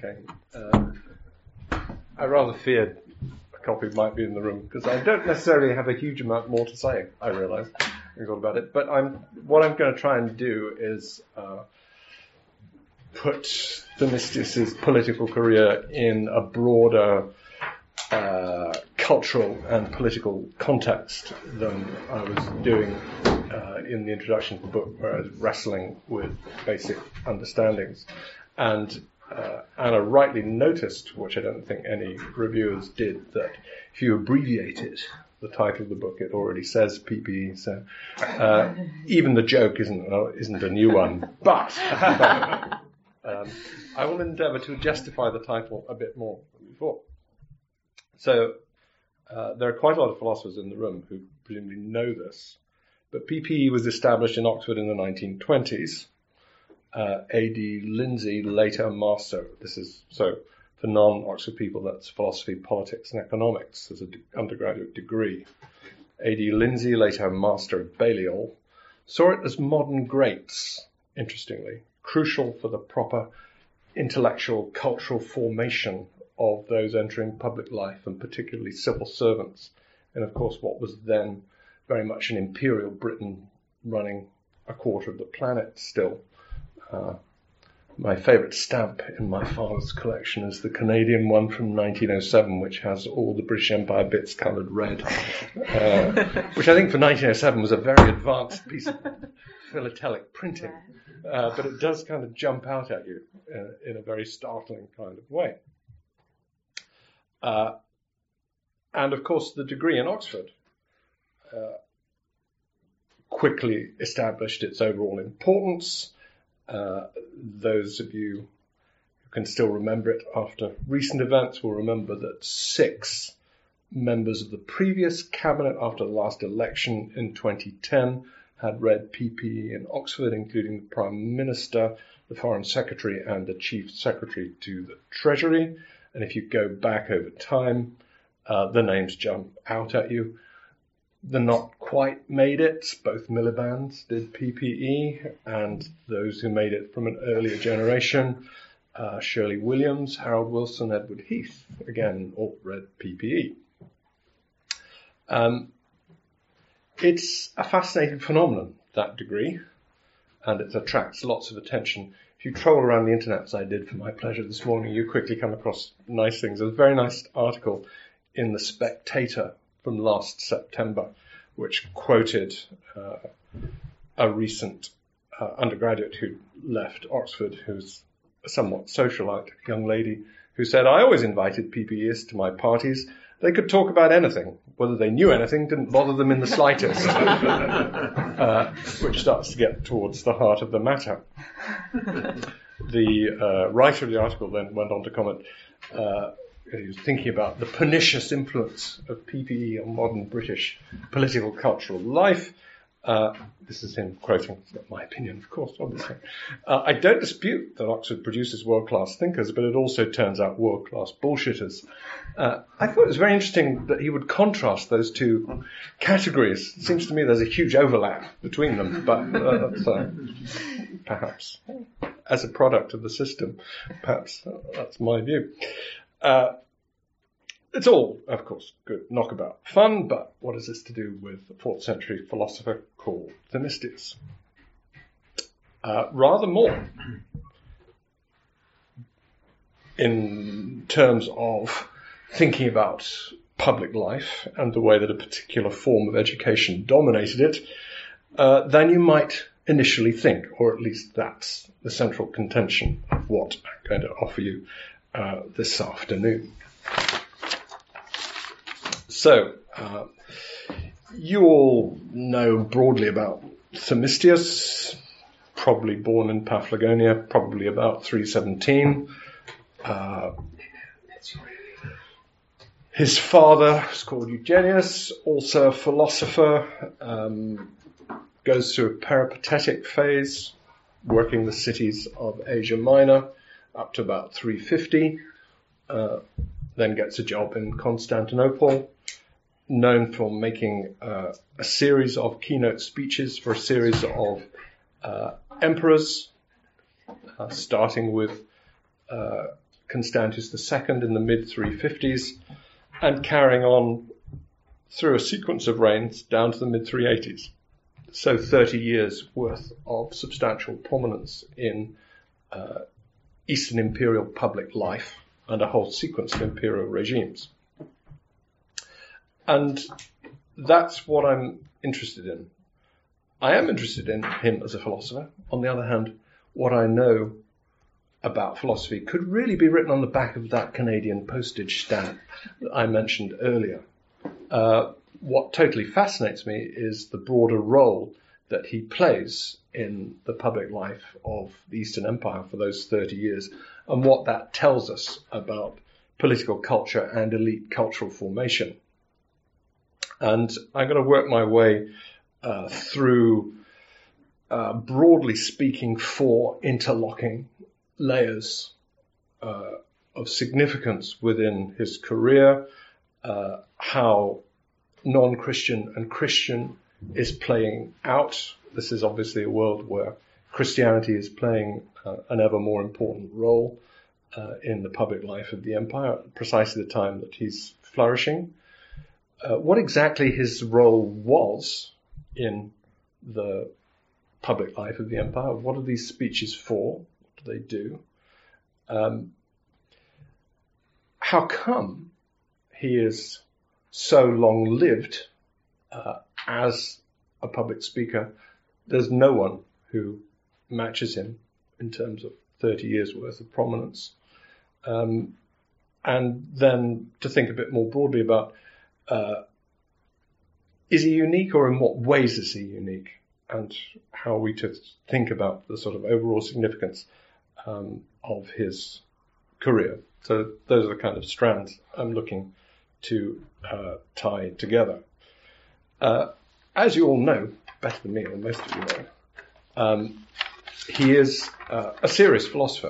Okay. I rather feared a copy might be in the room because I don't necessarily have a huge amount more to say, I realise, about it. But what I'm going to try and do is put Themistius' political career in a broader cultural and political context than I was doing in the introduction to the book, where I was wrestling with basic understandings. And Anna rightly noticed, which I don't think any reviewers did, that if you abbreviated the title of the book, it already says PPE. So even the joke isn't a new one. But I will endeavour to justify the title a bit more than before. So there are quite a lot of philosophers in the room who presumably know this, but PPE was established in Oxford in the 1920s. A.D. Lindsay, later master. This is, so for non-Oxford people, that's philosophy, politics, and economics as an undergraduate degree. A.D. Lindsay, later master of Balliol, saw it as modern greats, interestingly, crucial for the proper intellectual, cultural formation of those entering public life, and particularly civil servants. And of course, what was then very much an imperial Britain running a quarter of the planet still. My favourite stamp in my father's collection is the Canadian one from 1907, which has all the British Empire bits coloured red, which I think for 1907 was a very advanced piece of philatelic printing, but it does kind of jump out at you in a very startling kind of way. And of course, the degree in Oxford quickly established its overall importance. Those of you who can still remember it after recent events will remember that 6 members of the previous cabinet after the last election in 2010 had read PPE in Oxford, including the Prime Minister, the Foreign Secretary, and the Chief Secretary to the Treasury. And if you go back over time, the names jump out at you. The not quite made it, both Miliband's did PPE, and those who made it from an earlier generation, Shirley Williams, Harold Wilson, Edward Heath, again, all read PPE. It's a fascinating phenomenon, that degree, and it attracts lots of attention. If you troll around the internet, as I did for my pleasure this morning, you quickly come across nice things. There's a very nice article in The Spectator from last September, which quoted a recent undergraduate who left Oxford, who's a somewhat socialite young lady, who said, "I always invited PPEists to my parties. They could talk about anything. Whether they knew anything didn't bother them in the slightest," which starts to get towards the heart of the matter. The writer of the article then went on to comment, he was thinking about the pernicious influence of PPE on modern British political cultural life. This is him quoting, it's not my opinion, of course, obviously. "I don't dispute that Oxford produces world-class thinkers, but it also turns out world-class bullshitters." I thought it was very interesting that he would contrast those two categories. It seems to me there's a huge overlap between them, but perhaps as a product of the system, perhaps that's my view. It's all, of course, good knockabout fun, but what is this to do with a 4th century philosopher called Themistius? Rather more, in terms of thinking about public life and the way that a particular form of education dominated it, than you might initially think, or at least that's the central contention of what I'm going to offer you this afternoon. So, you all know broadly about Themistius, probably born in Paphlagonia, probably about 317. His father is called Eugenius, also a philosopher, goes through a peripatetic phase, working the cities of Asia Minor up to about 350, then gets a job in Constantinople, known for making a series of keynote speeches for a series of emperors, starting with Constantius II in the mid-350s, and carrying on through a sequence of reigns down to the mid-380s. So 30 years worth of substantial prominence in Eastern imperial public life and a whole sequence of imperial regimes. And that's what I'm interested in. I am interested in him as a philosopher. On the other hand, what I know about philosophy could really be written on the back of that Canadian postage stamp that I mentioned earlier. What totally fascinates me is the broader role that he plays in the public life of the Eastern Empire for those 30 years, and what that tells us about political culture and elite cultural formation. And I'm going to work my way through, broadly speaking, 4 interlocking layers of significance within his career, how non-Christian and Christian is playing out. This is obviously a world where Christianity is playing an ever more important role in the public life of the empire at precisely the time that he's flourishing. What exactly his role was in the public life of the empire. What are these speeches for? What do they do? How come he is so long-lived as a public speaker? There's no one who matches him in terms of 30 years worth of prominence. And then to think a bit more broadly about, is he unique, or in what ways is he unique? And how are we to think about the sort of overall significance of his career. So those are the kind of strands I'm looking to tie together. As you all know, better than me, or most of you know, he is a serious philosopher.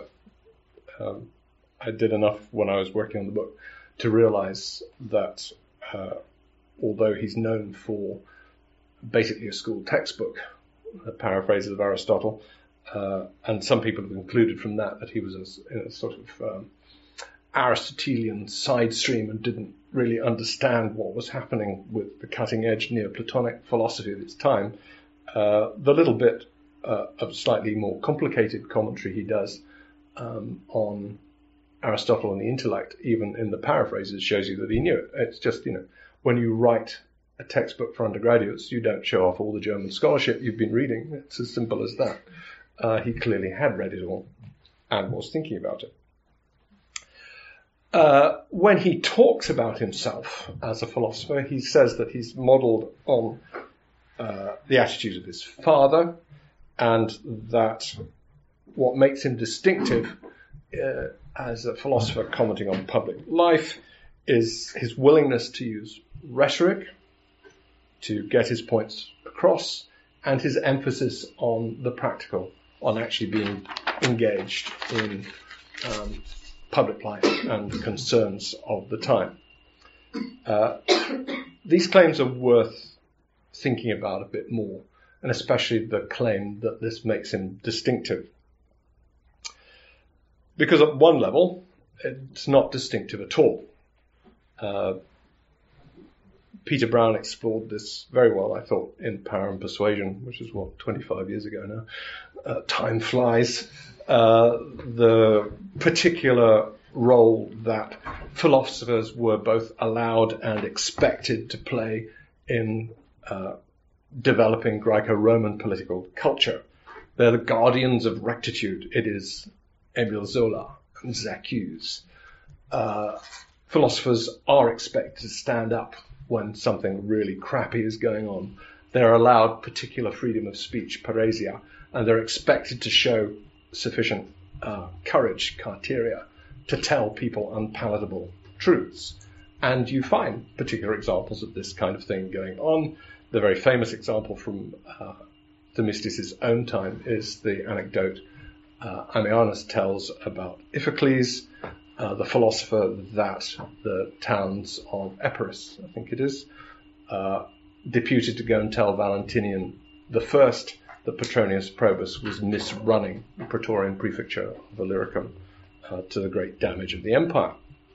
I did enough when I was working on the book to realize that although he's known for basically a school textbook, paraphrases of Aristotle, and some people have concluded from that he was a sort of Aristotelian side stream and didn't really understand what was happening with the cutting-edge Neoplatonic philosophy of its time. The little bit of slightly more complicated commentary he does on Aristotle and the intellect, even in the paraphrases, shows you that he knew it. It's just, when you write a textbook for undergraduates, you don't show off all the German scholarship you've been reading. It's as simple as that. He clearly had read it all and was thinking about it. When he talks about himself as a philosopher, he says that he's modeled on the attitudes of his father, and that what makes him distinctive as a philosopher commenting on public life is his willingness to use rhetoric to get his points across, and his emphasis on the practical, on actually being engaged in public life and concerns of the time. These claims are worth thinking about a bit more, and especially the claim that this makes him distinctive. Because at one level, it's not distinctive at all. Peter Brown explored this very well, I thought, in Power and Persuasion, which is, 25 years ago now. Time flies. The particular role that philosophers were both allowed and expected to play in developing Greco-Roman political culture. They're the guardians of rectitude. It is Émile Zola and Zaccuse. Philosophers are expected to stand up when something really crappy is going on. They're allowed particular freedom of speech, paresia, and they're expected to show sufficient courage, carteria, to tell people unpalatable truths. And you find particular examples of this kind of thing going on. The very famous example from Themistocles' own time is the anecdote Ammianus tells about Iphicles, the philosopher that the towns of Epirus, I think it is, deputed to go and tell Valentinian I that Petronius Probus was misrunning the Praetorian prefecture of Illyricum, to the great damage of the empire.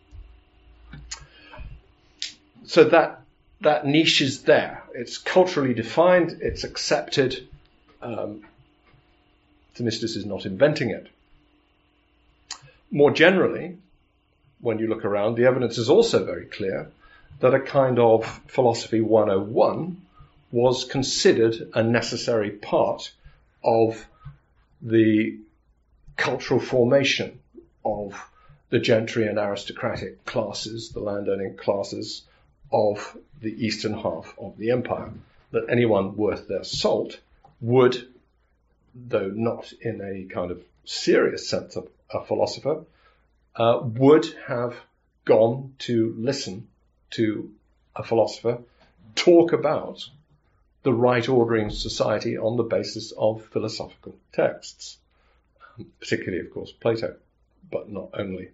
So that niche is there. It's culturally defined. It's accepted. Themistocles is not inventing it. More generally, when you look around, the evidence is also very clear that a kind of philosophy 101 was considered a necessary part of the cultural formation of the gentry and aristocratic classes, the landowning classes of the eastern half of the empire, that anyone worth their salt would, though not in a kind of serious sense of a philosopher, would have gone to listen to a philosopher talk about the right ordering of society on the basis of philosophical texts, particularly, of course, Plato, but not only.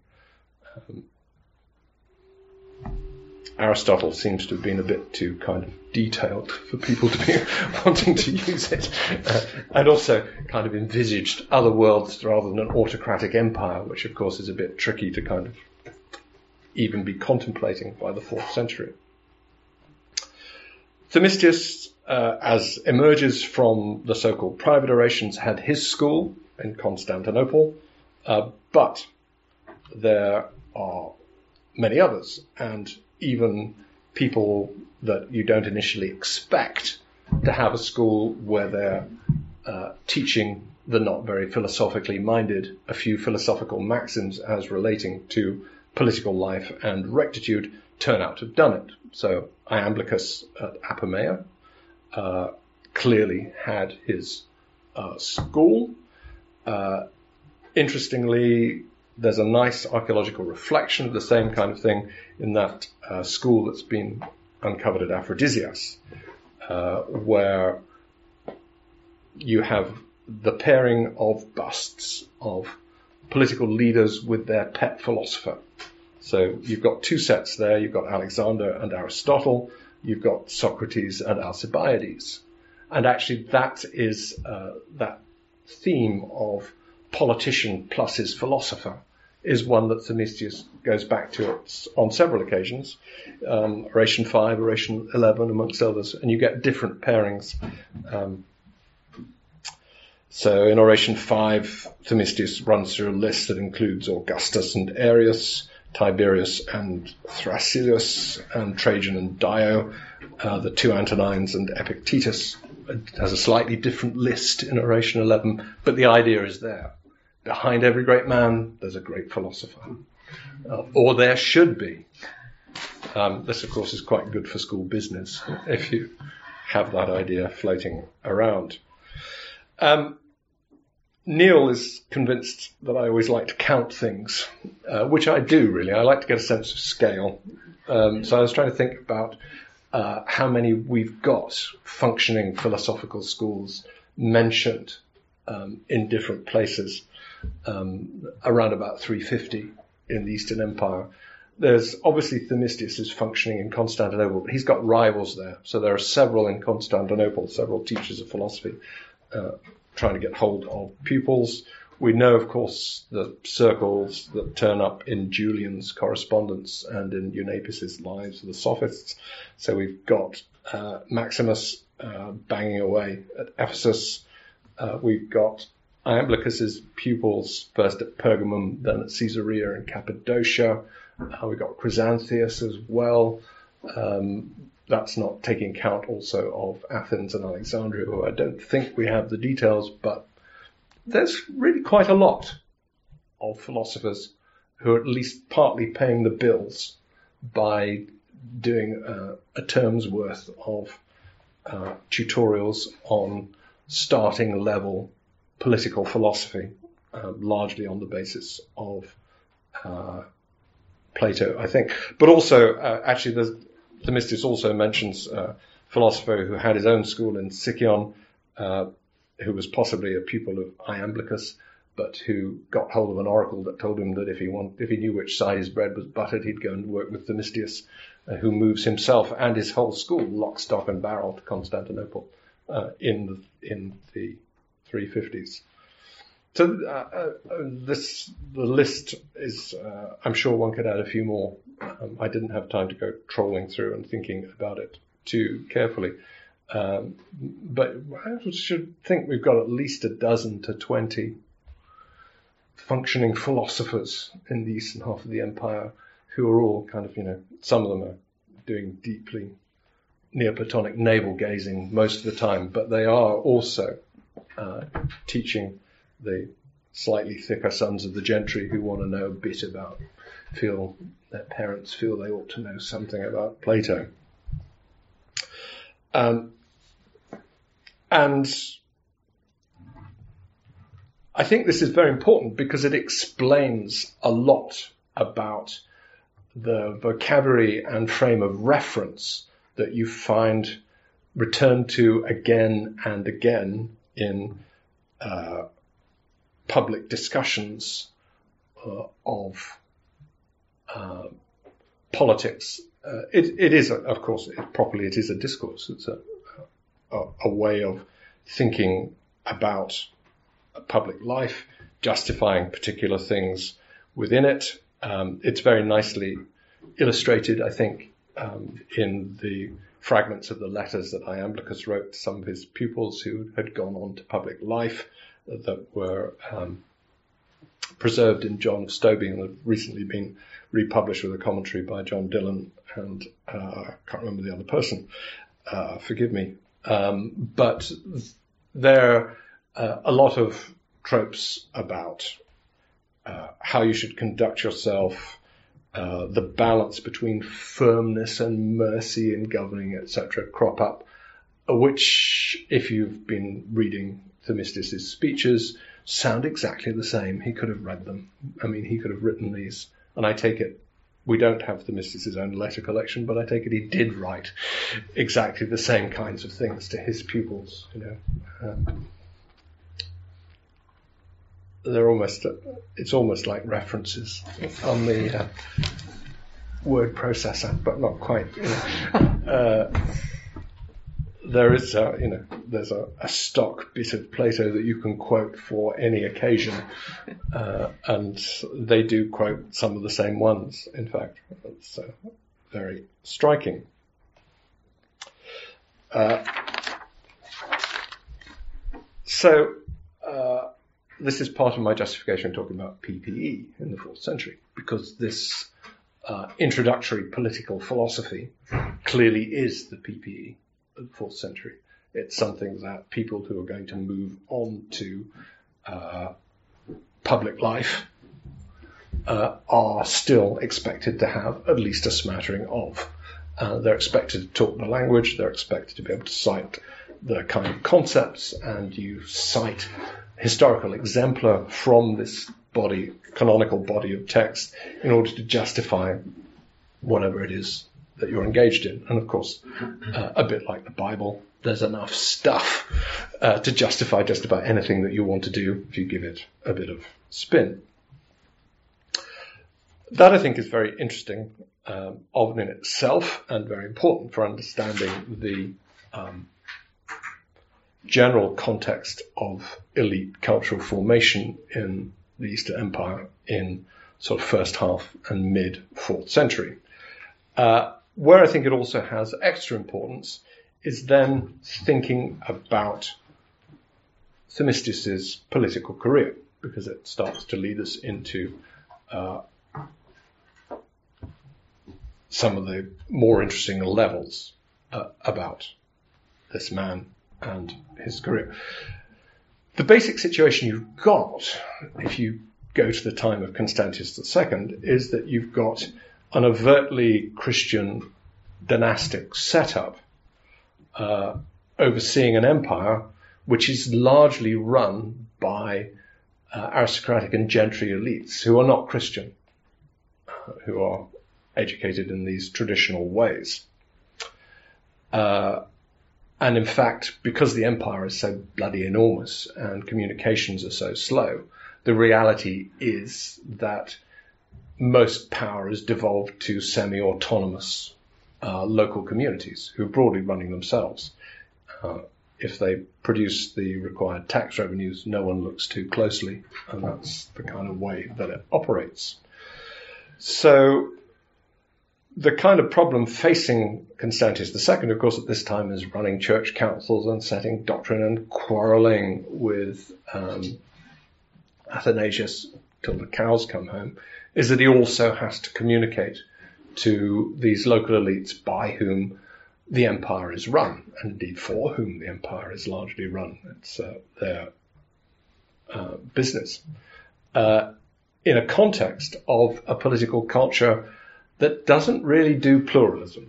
Aristotle seems to have been a bit too kind of detailed for people to be wanting to use it, and also kind of envisaged other worlds rather than an autocratic empire, which of course is a bit tricky to kind of even be contemplating by the 4th century. Themistocles, as emerges from the so-called private orations, had his school in Constantinople, but there are many others, and even people that you don't initially expect to have a school where they're teaching the not very philosophically minded a few philosophical maxims as relating to political life and rectitude turn out to have done it. So Iamblichus at Apamea clearly had his school. Interestingly, there's a nice archaeological reflection of the same kind of thing in that school that's been uncovered at Aphrodisias, where you have the pairing of busts of political leaders with their pet philosopher. So you've got two sets there. You've got Alexander and Aristotle. You've got Socrates and Alcibiades. And actually that is that theme of politician plus his philosopher is one that Themistocles goes back to on several occasions, Oration 5, Oration 11, amongst others, and you get different pairings. So in Oration 5, Themistocles runs through a list that includes Augustus and Arius, Tiberius and Thrasylus, and Trajan and Dio, the two Antonines and Epictetus. It has a slightly different list in Oration 11, but the idea is there. Behind every great man, there's a great philosopher. Or there should be. This, of course, is quite good for school business, if you have that idea floating around. Neil is convinced that I always like to count things, which I do, really. I like to get a sense of scale. So I was trying to think about how many we've got functioning philosophical schools mentioned in different places. Around about 350 in the Eastern Empire. There's obviously Themistocles is functioning in Constantinople, but he's got rivals there. So there are several in Constantinople, several teachers of philosophy trying to get hold of pupils. We know, of course, the circles that turn up in Julian's correspondence and in Eunapis's Lives of the Sophists. So we've got Maximus banging away at Ephesus. We've got Iamblichus's pupils, first at Pergamum, then at Caesarea and Cappadocia. We've got Chrysantheus as well. That's not taking account also of Athens and Alexandria, who I don't think we have the details, but there's really quite a lot of philosophers who are at least partly paying the bills by doing a term's worth of tutorials on starting level political philosophy, largely on the basis of Plato, I think. But also, actually, Themistocles also mentions a philosopher who had his own school in Sicyon, who was possibly a pupil of Iamblichus, but who got hold of an oracle that told him that if he knew which side his bread was buttered, he'd go and work with Themistocles, who moves himself and his whole school, lock, stock, and barrel, to Constantinople in the 350s. So the list is, I'm sure one could add a few more. I didn't have time to go trolling through and thinking about it too carefully. But I should think we've got at least a dozen to 20 functioning philosophers in the eastern half of the empire who are all kind of, some of them are doing deeply Neoplatonic navel gazing most of the time, but they are also teaching the slightly thicker sons of the gentry who want to know a bit about, their parents feel they ought to know something about Plato. And I think this is very important because it explains a lot about the vocabulary and frame of reference that you find returned to again and again in public discussions of politics. It is, of course, it is a discourse. It's a way of thinking about public life, justifying particular things within it. It's very nicely illustrated, I think, in the fragments of the letters that Iamblichus wrote to some of his pupils who had gone on to public life that were preserved in John of Stobie and have recently been republished with a commentary by John Dillon and I can't remember the other person, forgive me. But there are a lot of tropes about how you should conduct yourself, the balance between firmness and mercy in governing, etc., crop up, which, if you've been reading Themistocles' speeches, sound exactly the same. He could have read them. I mean, he could have written these. And I take it, we don't have Themistocles' own letter collection, but I take it he did write exactly the same kinds of things to his pupils, they're it's almost like references on the word processor, but not quite. There is, there's a stock bit of Plato that you can quote for any occasion, and they do quote some of the same ones. In fact, it's very striking. This is part of my justification talking about PPE in the 4th century, because this introductory political philosophy clearly is the PPE of the 4th century. It's something that people who are going to move on to public life are still expected to have at least a smattering of. They're expected to talk the language, they're expected to be able to cite the kind of concepts, and you cite historical exemplar from this canonical body of text in order to justify whatever it is that you're engaged in. And of course, a bit like the Bible, there's enough stuff to justify just about anything that you want to do if you give it a bit of spin. That, I think, is very interesting of in itself and very important for understanding the general context of elite cultural formation in the Eastern Empire in sort of first half and mid 4th century. Where I think it also has extra importance is then thinking about Themistocles' political career, because it starts to lead us into some of the more interesting levels about this man and his career. The basic situation you've got, if you go to the time of Constantius II, is that you've got an overtly Christian dynastic setup overseeing an empire which is largely run by aristocratic and gentry elites who are not Christian, who are educated in these traditional ways. And in fact, because the empire is so bloody enormous and communications are so slow, the reality is that most power is devolved to semi-autonomous local communities who are broadly running themselves. if they produce the required tax revenues, no one looks too closely, and that's the kind of way that it operates. So the kind of problem facing Constantius II, of course, at this time is running church councils and setting doctrine and quarrelling with Athanasius till the cows come home, is that he also has to communicate to these local elites by whom the empire is run, and indeed for whom the empire is largely run. It's their business. In a context of a political culture that doesn't really do pluralism.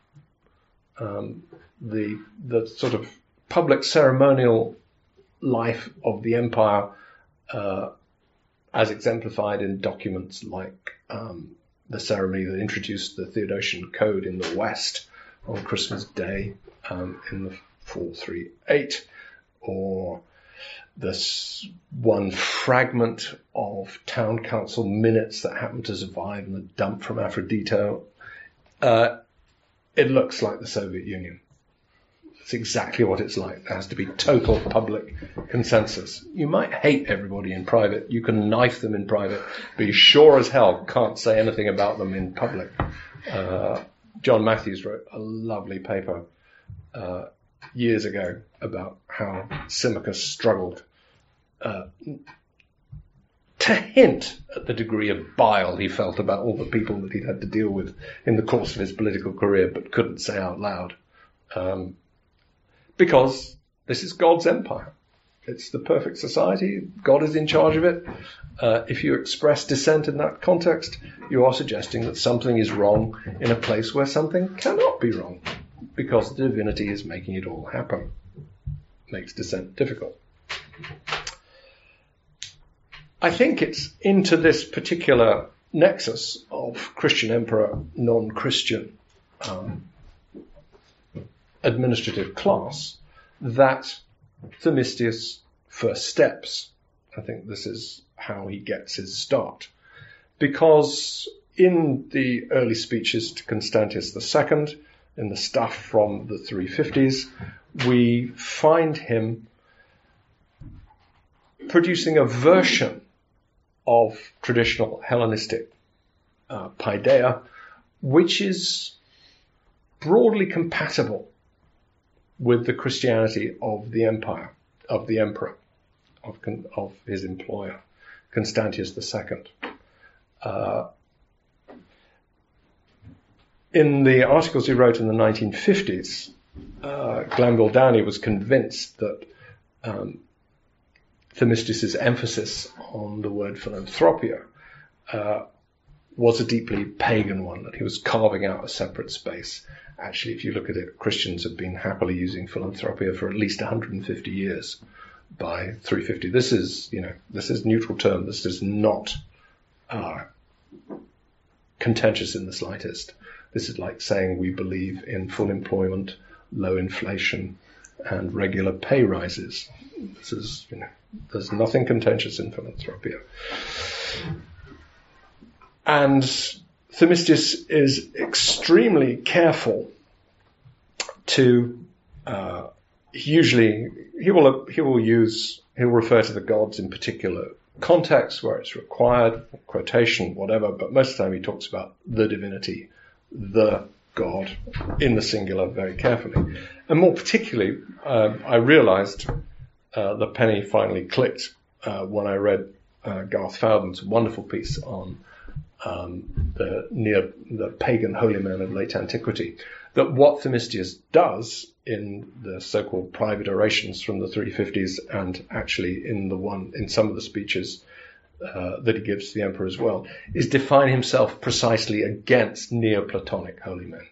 The sort of public ceremonial life of the empire, as exemplified in documents like the ceremony that introduced the Theodosian Code in the West on Christmas Day in the 438, or this one fragment of town council minutes that happened to survive in the dump from Aphrodito. It looks like the Soviet Union. It's exactly what it's like. There has to be total public consensus. You might hate everybody in private. You can knife them in private, but you sure as hell can't say anything about them in public. John Matthews wrote a lovely paper years ago about how Symmachus struggled to hint at the degree of bile he felt about all the people that he'd had to deal with in the course of his political career, but couldn't say out loud. Because this is God's empire. It's the perfect society. God is in charge of it. If you express dissent in that context, you are suggesting that something is wrong in a place where something cannot be wrong, because the divinity is making it all happen. Makes dissent difficult. I think it's into this particular nexus of Christian emperor, non-Christian administrative class that Themistius first steps. I think this is how he gets his start. Because in the early speeches to Constantius II, in the stuff from the 350s, we find him producing a version of traditional Hellenistic paideia, which is broadly compatible with the Christianity of the empire, of the emperor, of his employer, Constantius II. In the articles he wrote in the 1950s, Glanville-Downey was convinced that Themistius' emphasis on the word philanthropia was a deeply pagan one, that he was carving out a separate space. Actually, if you look at it, Christians have been happily using philanthropia for at least 150 years by 350. This is neutral term. This is not contentious in the slightest. This is like saying we believe in full employment, low inflation, and regular pay rises. This is, there's nothing contentious in philanthropia. And Themistius is extremely careful to, usually he will refer to the gods in particular contexts where it's required, quotation, whatever, but most of the time he talks about the divinity, the God, in the singular very carefully. And more particularly, I realized the penny finally clicked when I read Garth Fowden's wonderful piece on the pagan holy men of late antiquity, that what Themistius does in the so-called private orations from the 350s, and actually in some of the speeches that he gives to the emperor as well, is define himself precisely against Neoplatonic holy men.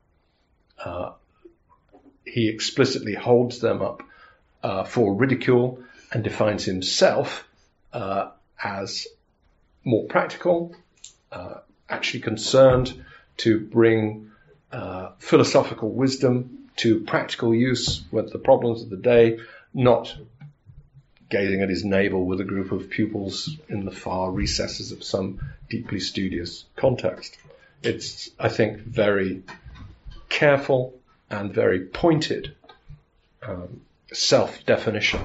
He explicitly holds them up for ridicule and defines himself as more practical, actually concerned to bring philosophical wisdom to practical use with the problems of the day, not gazing at his navel with a group of pupils in the far recesses of some deeply studious context. It's, I think, very careful and very pointed self-definition.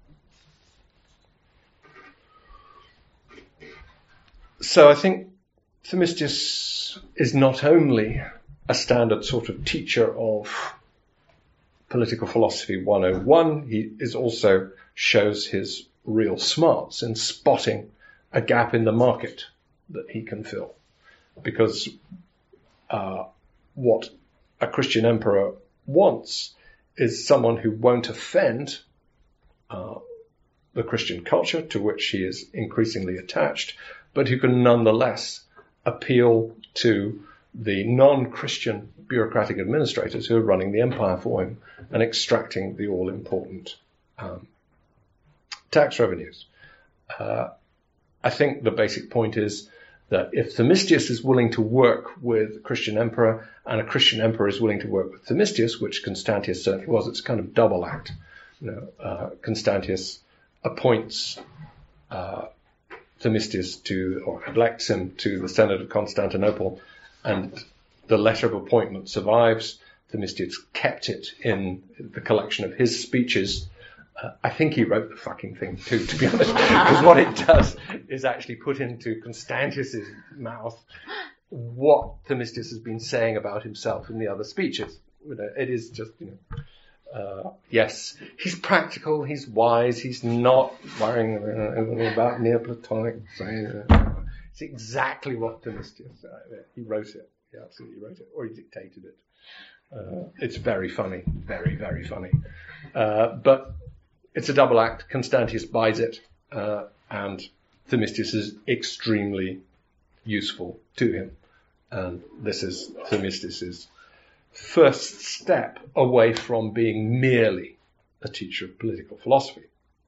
So I think Themistius is not only a standard sort of teacher of political philosophy 101, he is also shows his real smarts in spotting a gap in the market that he can fill. Because what a Christian emperor wants is someone who won't offend the Christian culture to which he is increasingly attached, but who can nonetheless appeal to the non-Christian bureaucratic administrators who are running the empire for him and extracting the all-important tax revenues. I think the basic point is that if Themistius is willing to work with a Christian emperor and a Christian emperor is willing to work with Themistius, which Constantius certainly was, it's a kind of double act. Constantius appoints Themistius or elects him to the Senate of Constantinople, and the letter of appointment survives. Themistius kept it in the collection of his speeches. I think he wrote the fucking thing too, to be honest, because what it does is actually put into Constantius's mouth what Themistius has been saying about himself in the other speeches. It is just, yes, he's practical, he's wise, he's not worrying about Neoplatonic. It's exactly what Themistius said. He wrote it. He absolutely wrote it, or he dictated it. It's very funny, very, very funny. But it's a double act. Constantius buys it, and Themistius is extremely useful to him. And this is Themistius's first step away from being merely a teacher of political philosophy.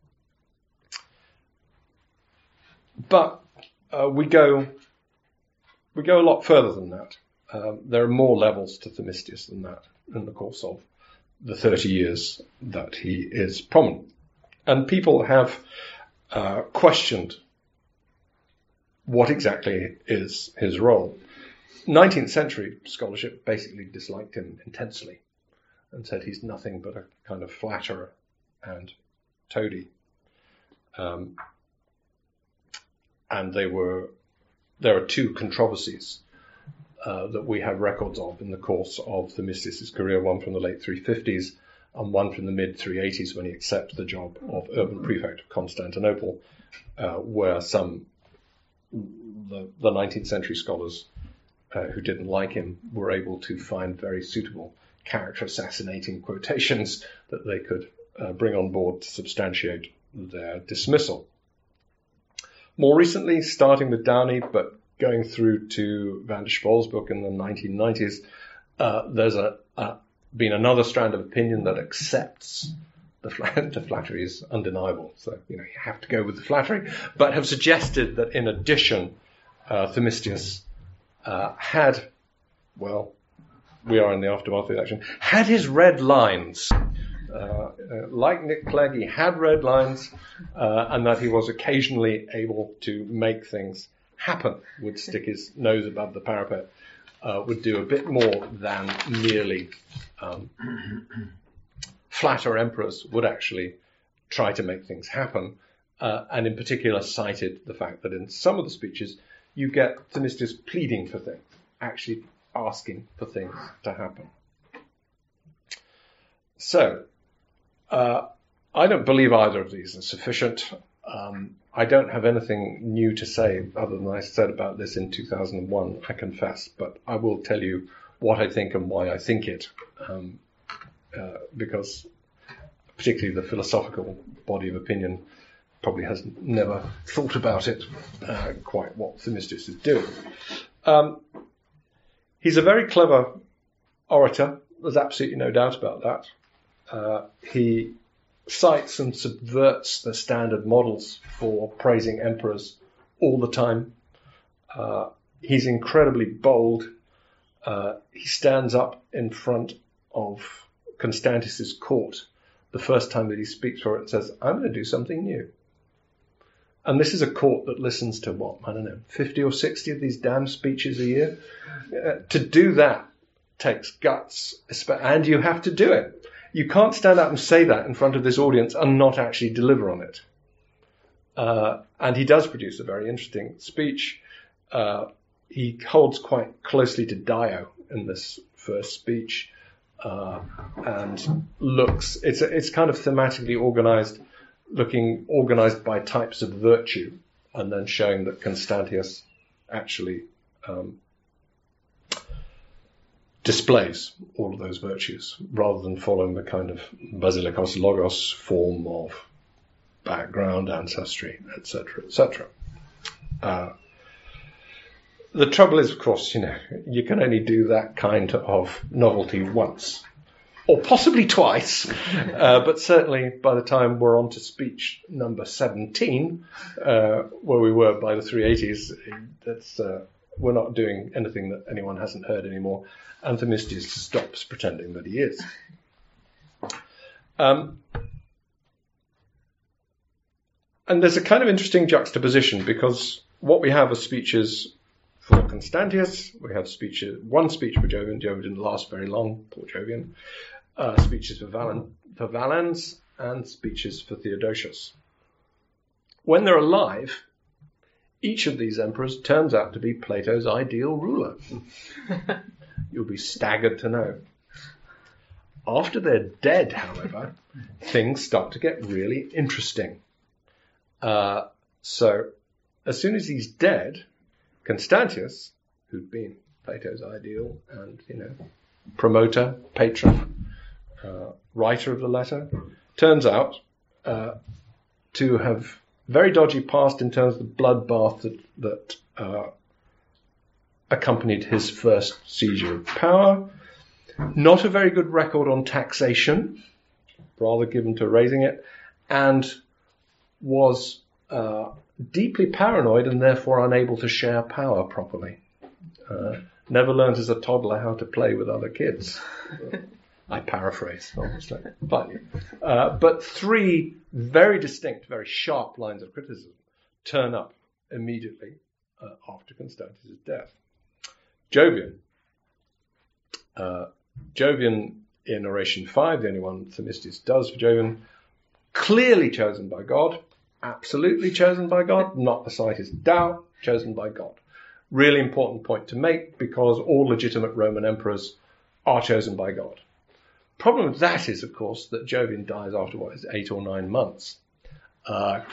But we go a lot further than that. There are more levels to Themistius than that in the course of the 30 years that he is prominent. And people have questioned what exactly is his role. 19th century scholarship basically disliked him intensely and said he's nothing but a kind of flatterer and toady. And there are two controversies that we have records of in the course of Themistius' career, one from the late 350s and one from the mid-380s when he accepted the job of urban prefect of Constantinople, where the 19th century scholars who didn't like him were able to find very suitable character assassinating quotations that they could bring on board to substantiate their dismissal. More recently, starting with Downey, but going through to Van der Spol's book in the 1990s, there's been another strand of opinion that accepts the flattery is undeniable. So, you have to go with the flattery, but have suggested that in addition, Themistius had, well, we are in the aftermath of the election, had his red lines. Like Nick Clegg, he had red lines, and that he was occasionally able to make things happen, would stick his nose above the parapet, would do a bit more than merely flatter emperors would actually try to make things happen, and in particular cited the fact that in some of the speeches you get Themistius pleading for things, actually asking for things to happen. So, I don't believe either of these are sufficient. I don't have anything new to say other than I said about this in 2001, I confess, but I will tell you what I think and why I think it, because particularly the philosophical body of opinion probably has never thought about it quite what Themistius is doing. He's a very clever orator. There's absolutely no doubt about that. He cites and subverts the standard models for praising emperors all the time. He's incredibly bold. He stands up in front of Constantius's court the first time that he speaks for it and says, I'm going to do something new. And this is a court that listens to, 50 or 60 of these damn speeches a year? To do that takes guts, and you have to do it. You can't stand up and say that in front of this audience and not actually deliver on it. And he does produce a very interesting speech. He holds quite closely to Dio in this first speech, and looks, it's kind of thematically organized, organized by types of virtue, and then showing that Constantius actually displays all of those virtues, rather than following the kind of basilikos logos form of background, ancestry, etc., etc. The trouble is, of course, you can only do that kind of novelty once, or possibly twice, but certainly by the time we're on to speech number 17, where we were by the 380s, we're not doing anything that anyone hasn't heard anymore, and Themistius stops pretending that he is. And there's a kind of interesting juxtaposition, because what we have are speeches for Constantius, we have one speech for Jovian. Jovian didn't last very long, poor Jovian. Speeches for Valens, and speeches for Theodosius. When they're alive, each of these emperors turns out to be Plato's ideal ruler. You'll be staggered to know. After they're dead, however, things start to get really interesting. So, as soon as he's dead, Constantius, who'd been Plato's ideal and, promoter, patron, writer of the letter, turns out to have very dodgy past in terms of the bloodbath that accompanied his first seizure of power. Not a very good record on taxation, rather given to raising it, and was deeply paranoid and therefore unable to share power properly. Never learned as a toddler how to play with other kids. I paraphrase, obviously. But three very distinct, very sharp lines of criticism turn up immediately after Constantius' death. Jovian. Jovian in Oration 5, the only one Themistius does for Jovian, clearly chosen by God, absolutely chosen by God, not the slightest doubt, chosen by God. Really important point to make, because all legitimate Roman emperors are chosen by God. Problem with that is, of course, that Jovian dies after 8 or 9 months. A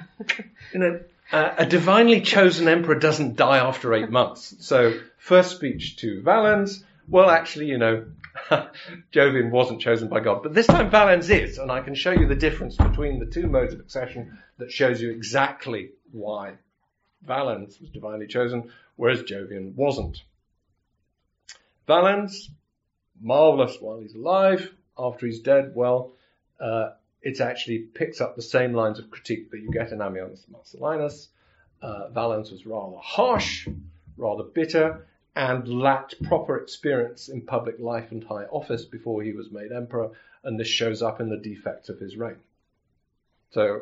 divinely chosen emperor doesn't die after 8 months. So, first speech to Valens, well, actually, Jovian wasn't chosen by God. But this time Valens is, and I can show you the difference between the two modes of accession that shows you exactly why Valens was divinely chosen, whereas Jovian wasn't. Valens, marvellous while he's alive. After he's dead, well, it actually picks up the same lines of critique that you get in Ammianus Marcellinus. Valens was rather harsh, rather bitter, and lacked proper experience in public life and high office before he was made emperor, and this shows up in the defects of his reign. So,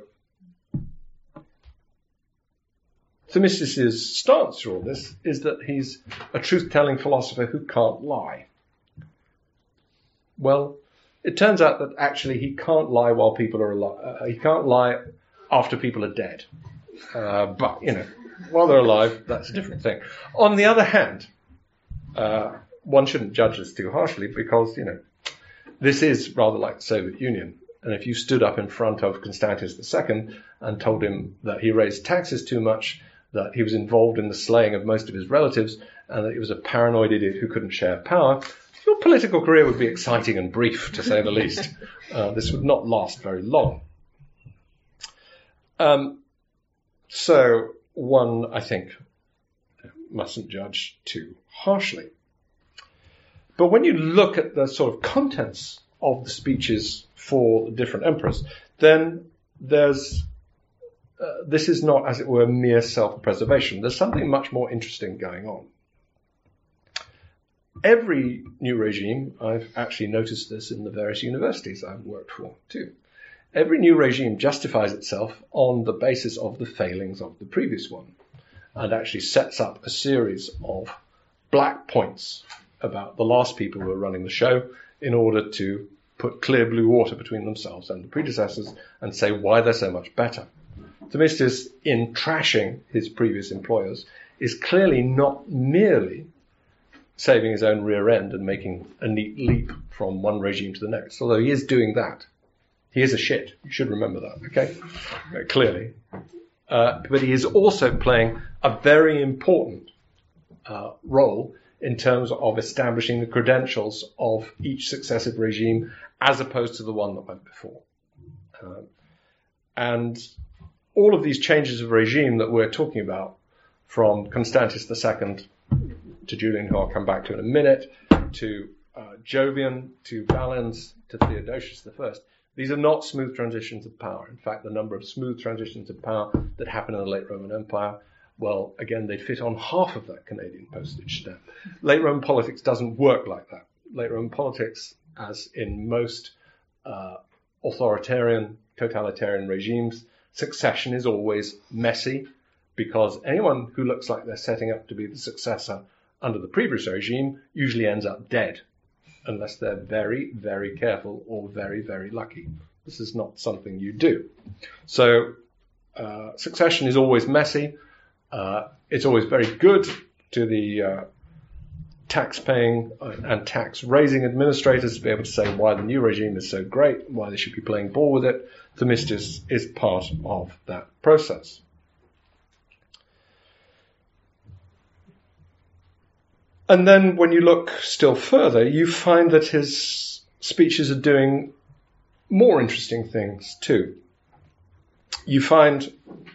Themistius' stance through all this is that he's a truth-telling philosopher who can't lie. Well, it turns out that actually he can't lie while people are alive. He can't lie after people are dead. But, while they're alive, that's a different thing. On the other hand, one shouldn't judge this too harshly, because, this is rather like the Soviet Union. And if you stood up in front of Constantius II and told him that he raised taxes too much, that he was involved in the slaying of most of his relatives, and that he was a paranoid idiot who couldn't share power, your political career would be exciting and brief, to say the least. This would not last very long. So one, I think, mustn't judge too harshly. But when you look at the sort of contents of the speeches for the different emperors, then there's this is not, as it were, mere self-preservation. There's something much more interesting going on. Every new regime, I've actually noticed this in the various universities I've worked for too, every new regime justifies itself on the basis of the failings of the previous one, and actually sets up a series of black points about the last people who were running the show in order to put clear blue water between themselves and the predecessors and say why they're so much better. Themistocles, in trashing his previous employers, is clearly not merely saving his own rear end and making a neat leap from one regime to the next, although he is doing that. He is a shit. You should remember that, okay? Clearly. But he is also playing a very important role in terms of establishing the credentials of each successive regime as opposed to the one that went before. And all of these changes of regime that we're talking about, from Constantius II to Julian, who I'll come back to in a minute, to Jovian, to Valens, to Theodosius I, these are not smooth transitions of power. In fact, the number of smooth transitions of power that happened in the late Roman Empire, well, again, they fit on half of that Canadian postage stamp. Late Roman politics doesn't work like that. Late Roman politics, as in most authoritarian, totalitarian regimes, succession is always messy, because anyone who looks like they're setting up to be the successor under the previous regime usually ends up dead, unless they're very, very careful or very, very lucky. This is not something you do. So succession is always messy. It's always very good to the tax-paying and tax-raising administrators to be able to say why the new regime is so great, why they should be playing ball with it. Themistocles is part of that process. And then when you look still further, you find that his speeches are doing more interesting things too. You find,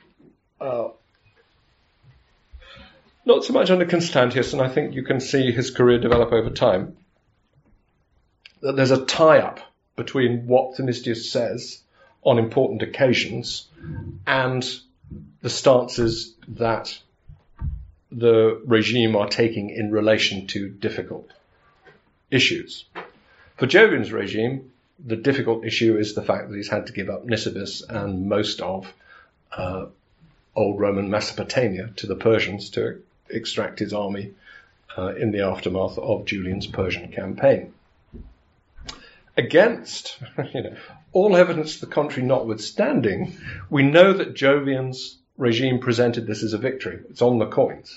not so much under Constantius, and I think you can see his career develop over time, that there's a tie-up between what Themistocles says on important occasions and the stances that the regime are taking in relation to difficult issues. For Jovian's regime, the difficult issue is the fact that he's had to give up Nisibis and most of old Roman Mesopotamia to the Persians to extract his army in the aftermath of Julian's Persian campaign. Against, all evidence to the contrary notwithstanding, we know that Jovian's regime presented this as a victory. It's on the coins.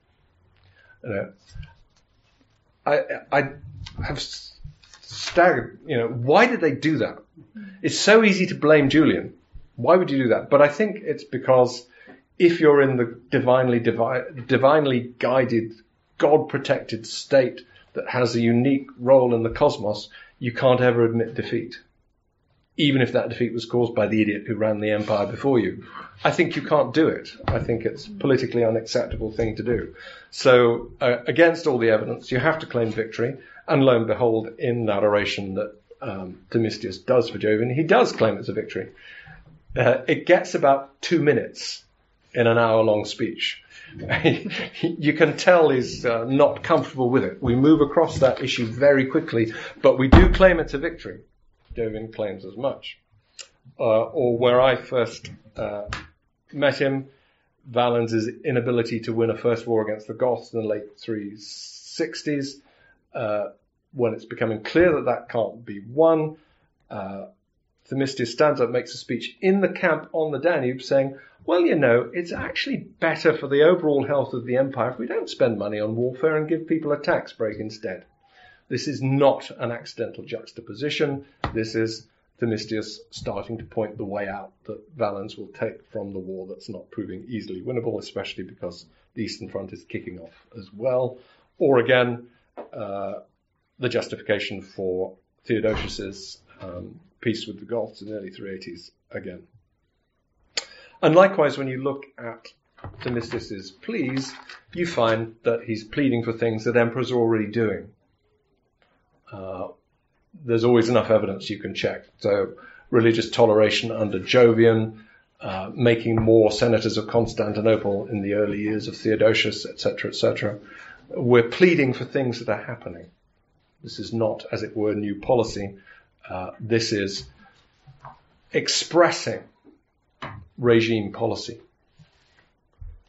I have staggered. Why did they do that? It's so easy to blame Julian. Why would you do that? But I think it's because if you're in the divinely guided, God-protected state that has a unique role in the cosmos, you can't ever admit defeat, even if that defeat was caused by the idiot who ran the empire before you. I think you can't do it. I think it's a politically unacceptable thing to do. So against all the evidence, you have to claim victory. And lo and behold, in that oration that Themistocles does for Jovian, he does claim it's a victory. It gets about 2 minutes in an hour-long speech. You can tell he's not comfortable with it. We move across that issue very quickly, but we do claim it's a victory. Jovian claims as much. Or where I first met him, Valens' inability to win a first war against the Goths in the late 360s, when it's becoming clear that that can't be won, Themistocles stands up, makes a speech in the camp on the Danube saying, well, it's actually better for the overall health of the empire if we don't spend money on warfare and give people a tax break instead. This is not an accidental juxtaposition. This is Themistocles starting to point the way out that Valens will take from the war that's not proving easily winnable, especially because the Eastern Front is kicking off as well. Or again, the justification for Theodosius's peace with the Goths in the early 380s again. And likewise, when you look at Themistocles' pleas, you find that he's pleading for things that emperors are already doing. There's always enough evidence you can check. So religious toleration under Jovian, making more senators of Constantinople in the early years of Theodosius, etc., etc. We're pleading for things that are happening. This is not, as it were, new policy. This is expressing regime policy.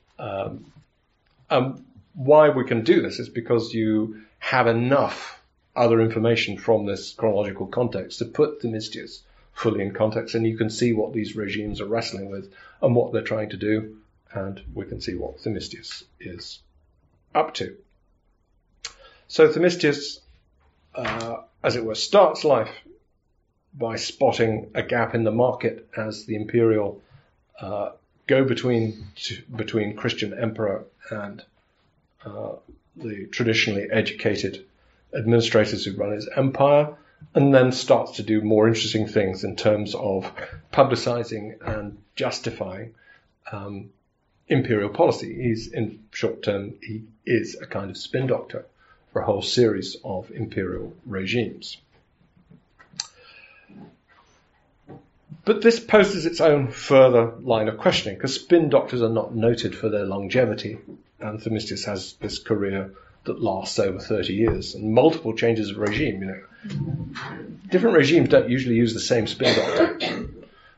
And why we can do this is because you have enough other information from this chronological context to put Themistius fully in context, and you can see what these regimes are wrestling with and what they're trying to do, and we can see what Themistius is up to. So Themistius, as it were, starts life by spotting a gap in the market as the imperial go-between between Christian emperor and the traditionally educated administrators who run his empire, and then starts to do more interesting things in terms of publicizing and justifying imperial policy. He's, in short term, he is a kind of spin doctor for a whole series of imperial regimes. But this poses its own further line of questioning, because spin doctors are not noted for their longevity, and Themistius has this career that lasts over 30 years and multiple changes of regime. You know, different regimes don't usually use the same spin doctor,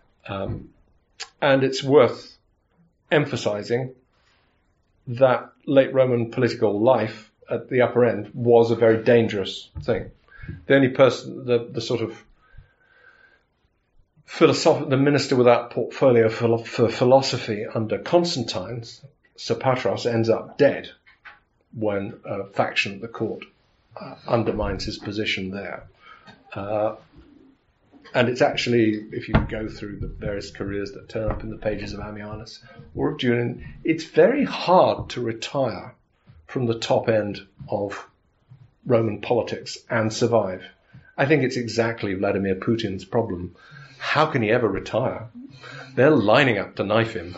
and it's worth emphasizing that late Roman political life at the upper end was a very dangerous thing. The only person, the sort of the minister without portfolio for philosophy under Constantine, Sopatros, ends up dead when a faction at the court undermines his position there. And it's actually, if you go through the various careers that turn up in the pages of Ammianus or of Julian, it's very hard to retire from the top end of Roman politics and survive. I think it's exactly Vladimir Putin's problem. How can he ever retire? They're lining up to knife him.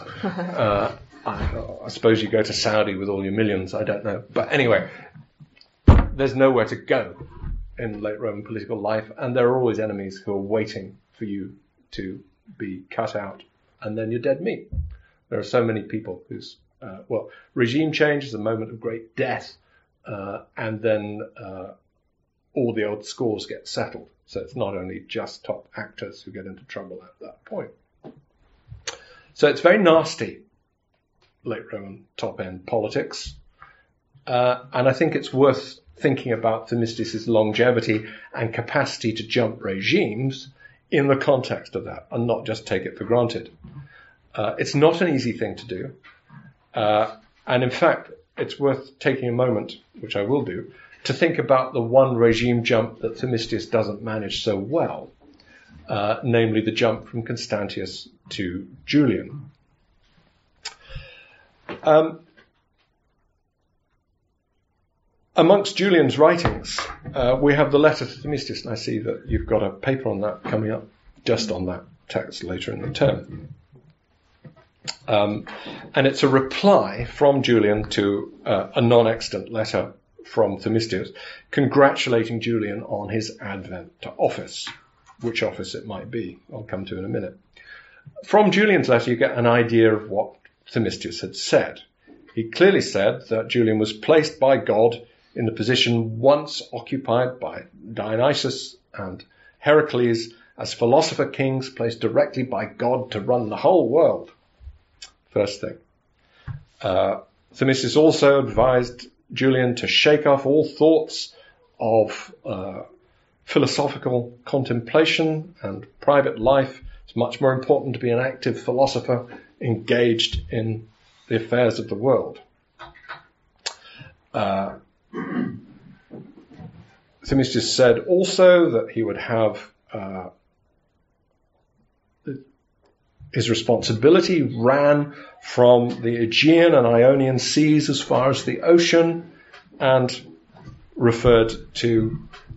I suppose you go to Saudi with all your millions, I don't know. But anyway, there's nowhere to go in late Roman political life, and there are always enemies who are waiting for you to be cut out, and then you're dead meat. There are so many people whose, regime change is a moment of great death, and then all the old scores get settled. So it's not only just top actors who get into trouble at that point. So it's very nasty, late Roman top-end politics. And I think it's worth thinking about Themistius' longevity and capacity to jump regimes in the context of that, and not just take it for granted. It's not an easy thing to do. And in fact, it's worth taking a moment, which I will do, to think about the one regime jump that Themistius doesn't manage so well, namely the jump from Constantius to Julian. Amongst Julian's writings, we have the letter to Themistius, and I see that you've got a paper on that coming up, just on that text later in the term. And it's a reply from Julian to a non-extant letter from Themistius, congratulating Julian on his advent to office, which office it might be, I'll come to in a minute. From Julian's letter, you get an idea of what Themistius had said. He clearly said that Julian was placed by God in the position once occupied by Dionysus and Heracles as philosopher kings placed directly by God to run the whole world. First thing. Themistius also advised Julian to shake off all thoughts of philosophical contemplation and private life. It's much more important to be an active philosopher engaged in the affairs of the world. Themistius said also that he would have his responsibility ran from the Aegean and Ionian seas as far as the ocean, and referred to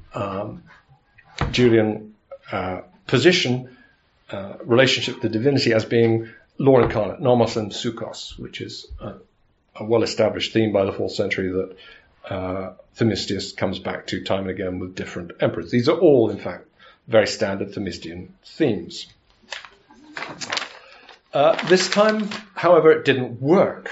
Julian position, relationship to divinity, as being law incarnate, nomos and psychos, which is a well-established theme by the 4th century that Themistius comes back to time and again with different emperors. These are all, in fact, very standard Themistian themes. This time, however, it didn't work.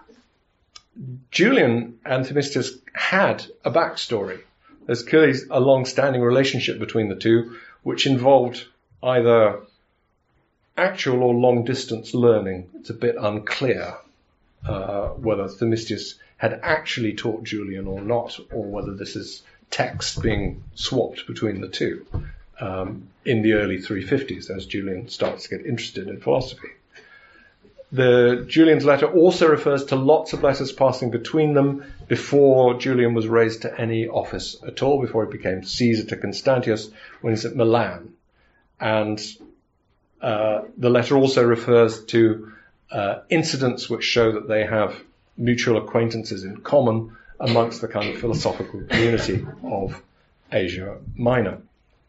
Julian and Themistius had a backstory. There's clearly a long-standing relationship between the two, which involved either actual or long-distance learning. It's a bit unclear whether Themistius had actually taught Julian or not, or whether this is text being swapped between the two in the early 350s as Julian starts to get interested in philosophy. Julian's letter also refers to lots of letters passing between them before Julian was raised to any office at all, before he became Caesar to Constantius when he's at Milan. And the letter also refers to incidents which show that they have mutual acquaintances in common amongst the kind of philosophical community of Asia Minor.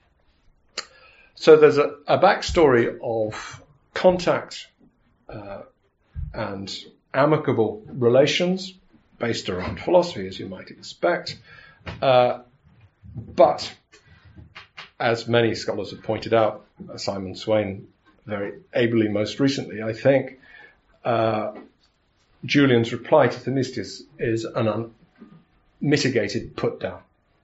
So there's a backstory of contact and amicable relations based around philosophy, as you might expect. But, as many scholars have pointed out, Simon Swain very ably most recently, I think, Julian's reply to Themistius is an unmitigated put-down.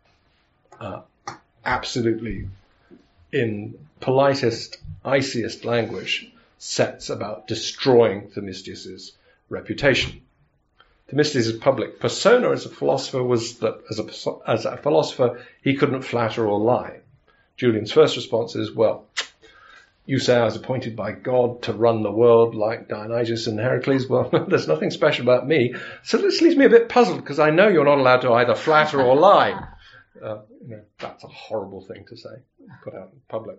Absolutely, in politest, iciest language, sets about destroying Themistius' reputation. Themistius' public persona as a philosopher was that as a philosopher he couldn't flatter or lie. Julian's first response is, well, you say I was appointed by God to run the world like Dionysius and Heracles. Well, there's nothing special about me. So this leaves me a bit puzzled because I know you're not allowed to either flatter or lie. That's a horrible thing to say, put out in public.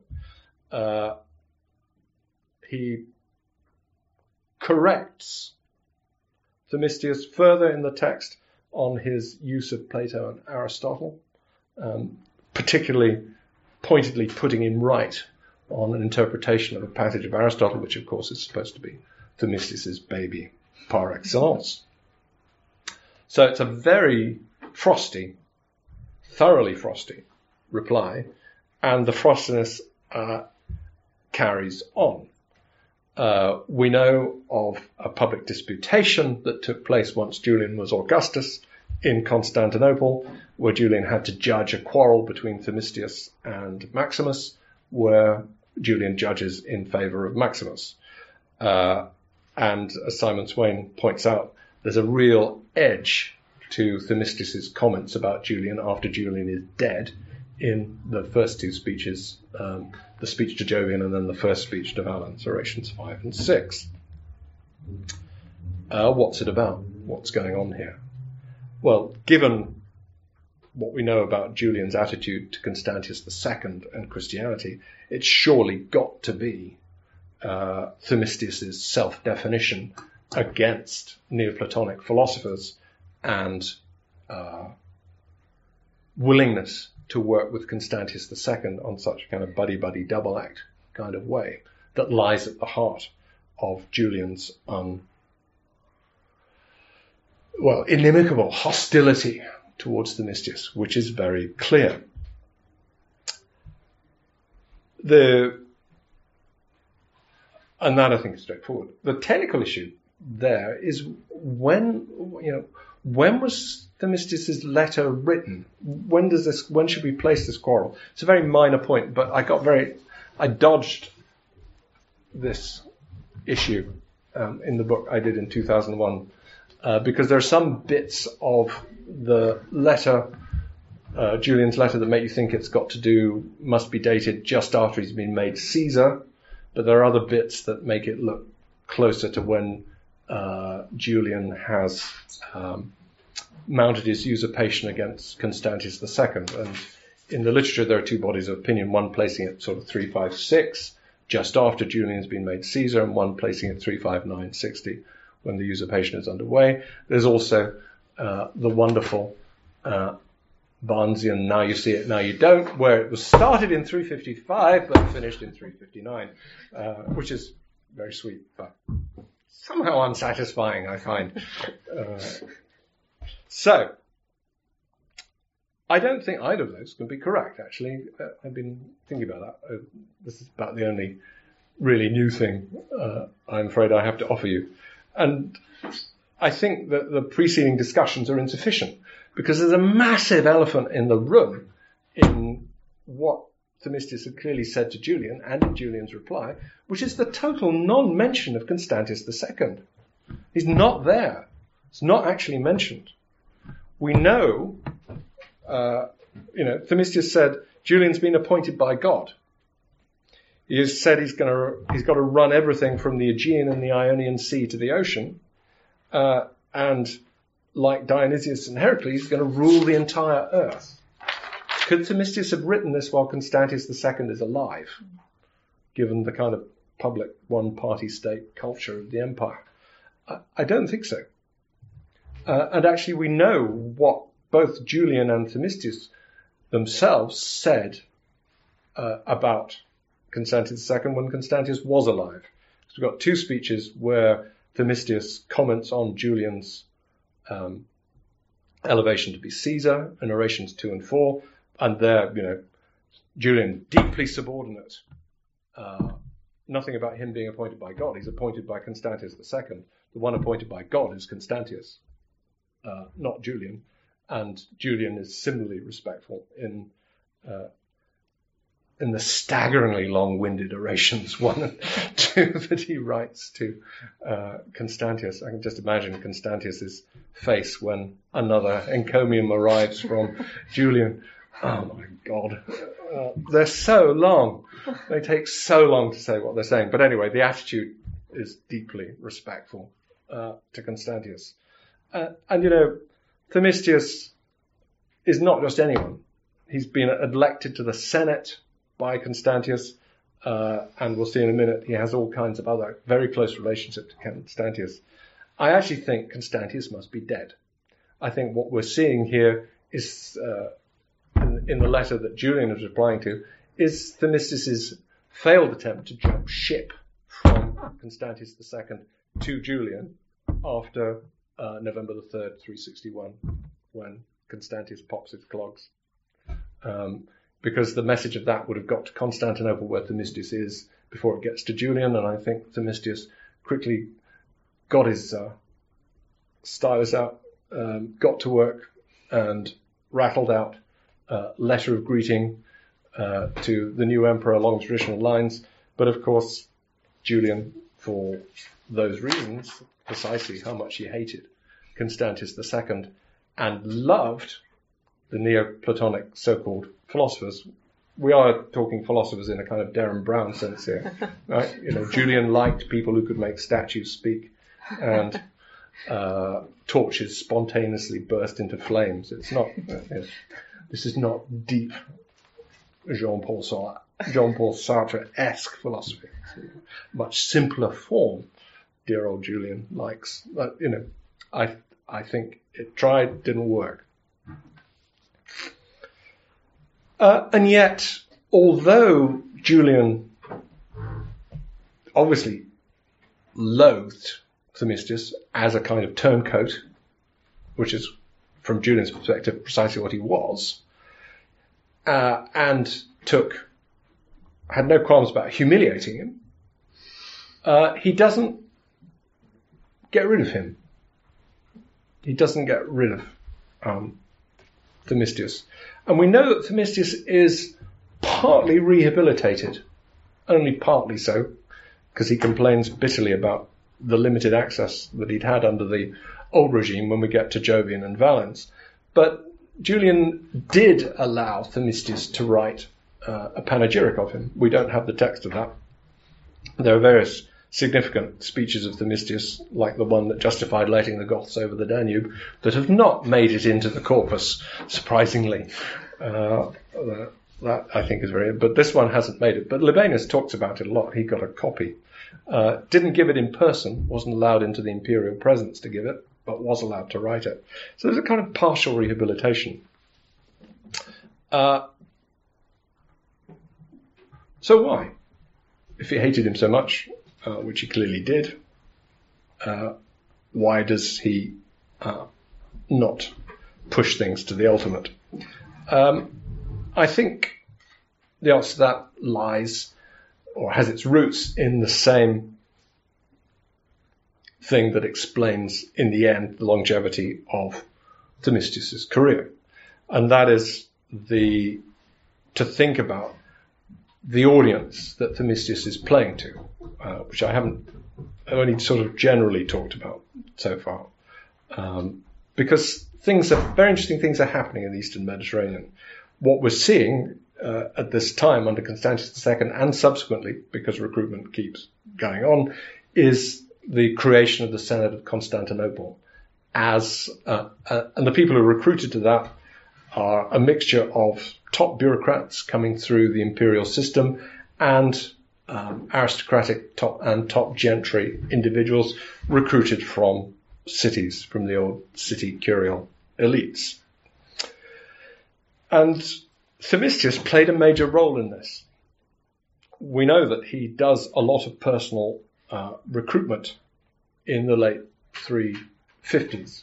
He corrects Themistius further in the text on his use of Plato and Aristotle, particularly pointedly putting him right on an interpretation of a passage of Aristotle, which of course is supposed to be Themistius' baby par excellence. So it's a very frosty, thoroughly frosty reply, and the frostiness carries on. We know of a public disputation that took place once Julian was Augustus in Constantinople, where Julian had to judge a quarrel between Themistius and Maximus, where Julian judges in favor of Maximus. And as Simon Swain points out, there's a real edge to Themistius' comments about Julian after Julian is dead in the first two speeches, the speech to Jovian and then the first speech to Valens, Orations 5 and 6. What's it about? What's going on here? Well, given what we know about Julian's attitude to Constantius II and Christianity, it's surely got to be Themistius' self-definition against Neoplatonic philosophers and willingness to work with Constantius II on such a kind of buddy-buddy double act kind of way that lies at the heart of Julian's inimicable hostility towards Themistius, which is very clear. And that I think is straightforward. The technical issue there is when was Themistius' letter written? When should we place this quarrel? It's a very minor point, but I dodged this issue in the book I did in 2001 because there are some bits of the letter, Julian's letter, that make you think must be dated just after he's been made Caesar, but there are other bits that make it look closer to when Julian has mounted his usurpation against Constantius II. And in the literature, there are two bodies of opinion, one placing it sort of 356, just after Julian's been made Caesar, and one placing it 359, 60, when the usurpation is underway. There's also the wonderful Barnesian Now You See It, Now You Don't, where it was started in 355 but finished in 359, which is very sweet, but somehow unsatisfying, I find. So, I don't think either of those can be correct, actually. I've been thinking about that. This is about the only really new thing I'm afraid I have to offer you. And I think that the preceding discussions are insufficient because there's a massive elephant in the room in what Themistius had clearly said to Julian and in Julian's reply, which is the total non-mention of Constantius II. He's not there. It's not actually mentioned. we know, Themistius said, Julian's been appointed by God. He has said he's got to run everything from the Aegean and the Ionian Sea to the ocean, and like Dionysius and Heracles, he's going to rule the entire earth. Could Themistius have written this while Constantius II is alive, given the kind of public one-party state culture of the empire? I don't think so. And actually we know what both Julian and Themistius themselves said about Constantius II when Constantius was alive. So we've got two speeches where Themistius comments on Julian's elevation to be Caesar in Orations 2 and 4, and there, Julian deeply subordinate. Nothing about him being appointed by God. He's appointed by Constantius II. The one appointed by God is Constantius, not Julian. And Julian is similarly respectful in the staggeringly long-winded Orations 1 and 2 that he writes to Constantius. I can just imagine Constantius's face when another encomium arrives from Julian. Oh my God. They're so long. They take so long to say what they're saying. But anyway, the attitude is deeply respectful to Constantius. And Themistius is not just anyone. He's been elected to the Senate by Constantius, and we'll see in a minute he has all kinds of other very close relationships to Constantius. I actually think Constantius must be dead. I think what we're seeing here is, in the letter that Julian is replying to, is Themistius's failed attempt to jump ship from Constantius II to Julian after November the 3rd, 361, when Constantius pops his clogs. Because the message of that would have got to Constantinople, where Themistius is, before it gets to Julian, and I think Themistius quickly got his stylus out, got to work, and rattled out a letter of greeting to the new emperor along traditional lines. But of course, Julian, for those reasons, precisely how much he hated Constantius II and loved the Neoplatonic so-called philosophers. We are talking philosophers in a kind of Derren Brown sense here, right? Julian liked people who could make statues speak, and torches spontaneously burst into flames. It's not. This is not deep Jean-Paul Sartre-esque philosophy. It's a much simpler form. Dear old Julian likes. But, I think it tried, didn't work. And yet, although Julian obviously loathed Themistius as a kind of turncoat, which is, from Julian's perspective, precisely what he was, and had no qualms about humiliating him, he doesn't get rid of him. He doesn't get rid of Themistius. And we know that Themistius is partly rehabilitated, only partly so, because he complains bitterly about the limited access that he'd had under the old regime when we get to Jovian and Valens. But Julian did allow Themistius to write a panegyric of him. We don't have the text of that. There are various significant speeches of Themistius, like the one that justified letting the Goths over the Danube, that have not made it into the corpus, surprisingly. That I think is very... But this one hasn't made it. But Libanius talks about it a lot. He got a copy. Didn't give it in person, wasn't allowed into the imperial presence to give it, but was allowed to write it. So there's a kind of partial rehabilitation. So why? If he hated him so much, which he clearly did, why does he not push things to the ultimate? I think the answer to that lies, or has its roots, in the same thing that explains, in the end, the longevity of Themistius' career. And that is to think about the audience that Themistius is playing to, which I've only sort of generally talked about so far. Because very interesting things are happening in the Eastern Mediterranean. What we're seeing at this time under Constantius II and subsequently, because recruitment keeps going on, is the creation of the Senate of Constantinople. And the people who are recruited to that are a mixture of top bureaucrats coming through the imperial system and aristocratic top gentry individuals recruited from cities, from the old city curial elites. And Themistius played a major role in this. We know that he does a lot of personal recruitment in the late 350s.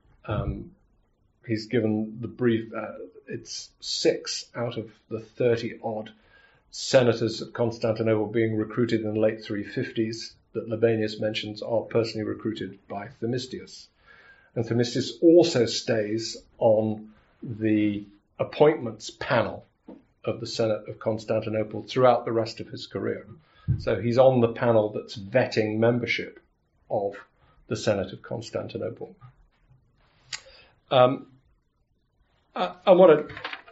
He's given the brief, it's 6 out of the 30-odd senators of Constantinople being recruited in the late 350s that Libanius mentions are personally recruited by Themistius. And Themistius also stays on the appointments panel of the Senate of Constantinople throughout the rest of his career. So he's on the panel that's vetting membership of the Senate of Constantinople. I want to...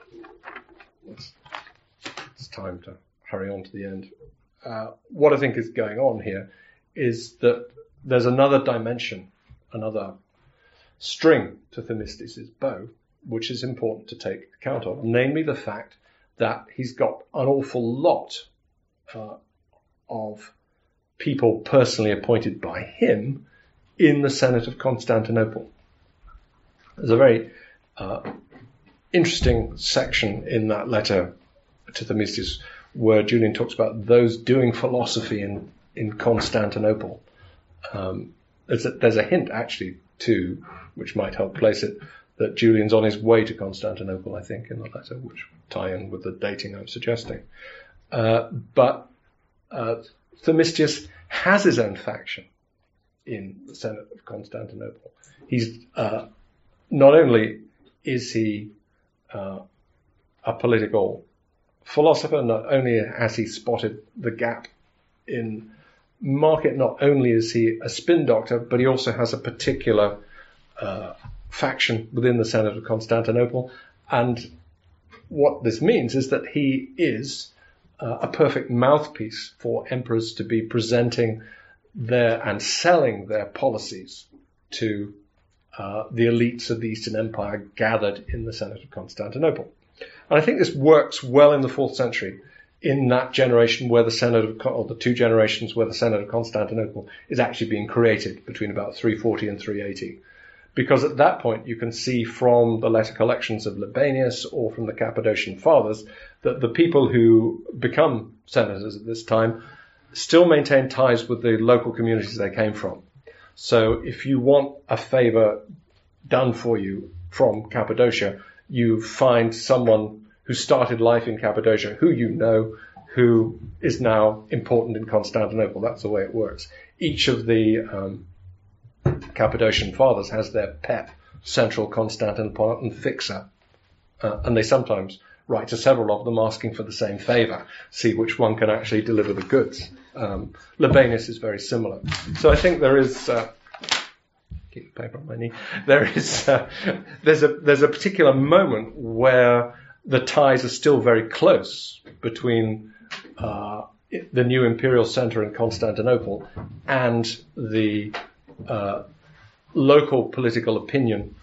It's time to hurry on to the end. What I think is going on here is that there's another dimension, another string to Themistius' bow, which is important to take account of, namely the fact that he's got an awful lot of people personally appointed by him in the Senate of Constantinople. There's a very interesting section in that letter to Themistius where Julian talks about those doing philosophy in Constantinople. There's a hint actually too, which might help place it, that Julian's on his way to Constantinople, I think, in the letter, which tie in with the dating I'm suggesting. But Themistius has his own faction in the Senate of Constantinople. He's not only is he a political philosopher, not only has he spotted the gap in market, not only is he a spin doctor, but he also has a particular faction within the Senate of Constantinople. And what this means is that he is a perfect mouthpiece for emperors to be presenting their and selling their policies to the elites of the Eastern Empire gathered in the Senate of Constantinople. And I think this works well in the 4th century, in that generation where the Senate or the 2 generations where the Senate of Constantinople is actually being created between about 340 and 380. Because at that point you can see from the letter collections of Libanius or from the Cappadocian Fathers that the people who become senators at this time still maintain ties with the local communities they came from. So if you want a favor done for you from Cappadocia, you find someone who started life in Cappadocia, who you know, who is now important in Constantinople. That's the way it works. Each of the Cappadocian Fathers has their pet central Constantinopolitan fixer, and they sometimes write to several of them asking for the same favor, see which one can actually deliver the goods. Libanius is very similar. So I think there is... keep the paper on my knee. There's a particular moment where the ties are still very close between the new imperial center in Constantinople and the local political opinion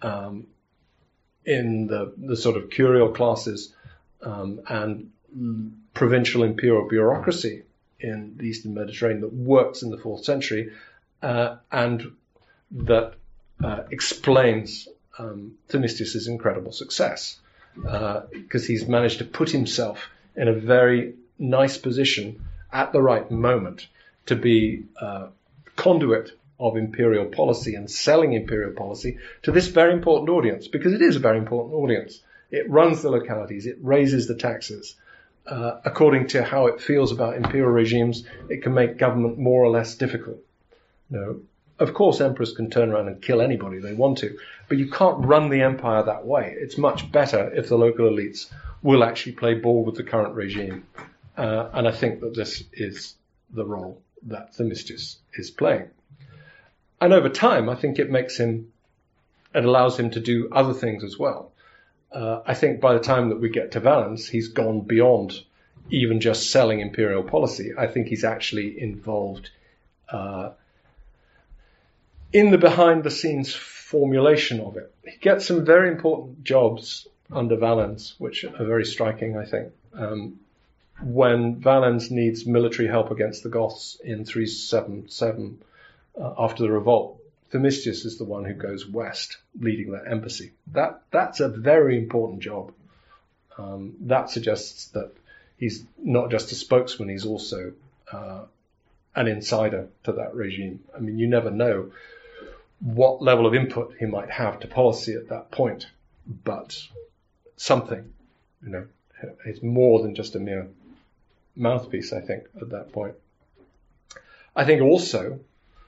in the sort of curial classes and provincial imperial bureaucracy in the Eastern Mediterranean that works in the 4th century and that explains Themistius' incredible success, because he's managed to put himself in a very nice position at the right moment to be conduit of imperial policy and selling imperial policy to this very important audience, because it is a very important audience. It runs the localities, it raises the taxes. According to how it feels about imperial regimes, it can make government more or less difficult. No. Of course, emperors can turn around and kill anybody they want to, but you can't run the empire that way. It's much better if the local elites will actually play ball with the current regime. And I think that this is the role that Themistius is playing. And over time, I think it makes him it allows him to do other things as well. I think by the time that we get to Valens, he's gone beyond even just selling imperial policy. I think he's actually involved in the behind-the-scenes formulation of it. He gets some very important jobs under Valens, which are very striking, I think. When Valens needs military help against the Goths in 377, after the revolt, Themistius is the one who goes west, leading that embassy. That's a very important job. That suggests that he's not just a spokesman, he's also an insider to that regime. I mean, you never know what level of input he might have to policy at that point, but something, it's more than just a mere mouthpiece, I think, at that point. I think also,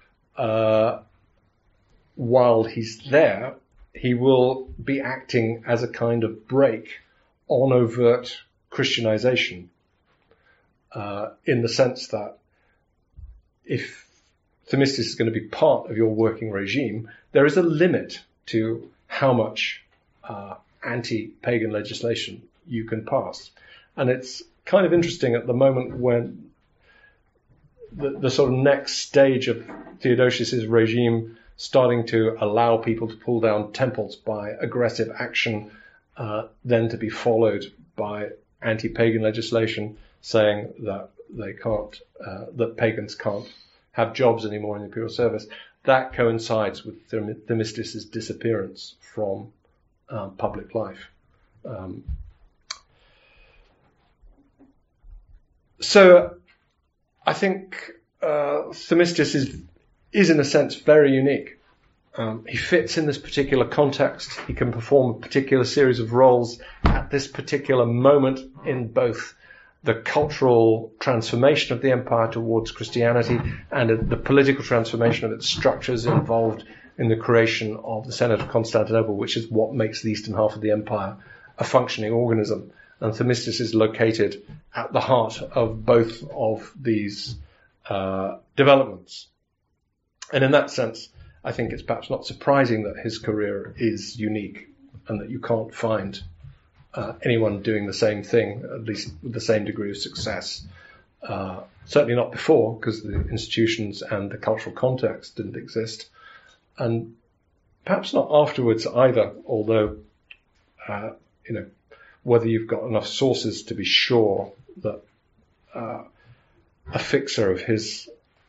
while he's there, he will be acting as a kind of brake on overt Christianization, in the sense that if Themistius is going to be part of your working regime, there is a limit to how much anti-pagan legislation you can pass. And it's kind of interesting at the moment when the sort of next stage of Theodosius's regime starting to allow people to pull down temples by aggressive action, then to be followed by anti-pagan legislation saying that they can't, that pagans can't have jobs anymore in the imperial service. That coincides with Themistius's disappearance from public life. So I think Themistius is in a sense very unique. He fits in this particular context. He can perform a particular series of roles at this particular moment in both the cultural transformation of the empire towards Christianity and the political transformation of its structures involved in the creation of the Senate of Constantinople, which is what makes the eastern half of the empire a functioning organism. And Themistius is located at the heart of both of these developments. And in that sense, I think it's perhaps not surprising that his career is unique and that you can't find anyone doing the same thing, at least with the same degree of success. Certainly not before, because the institutions and the cultural context didn't exist. And perhaps not afterwards either, although, whether you've got enough sources to be sure that a fixer of his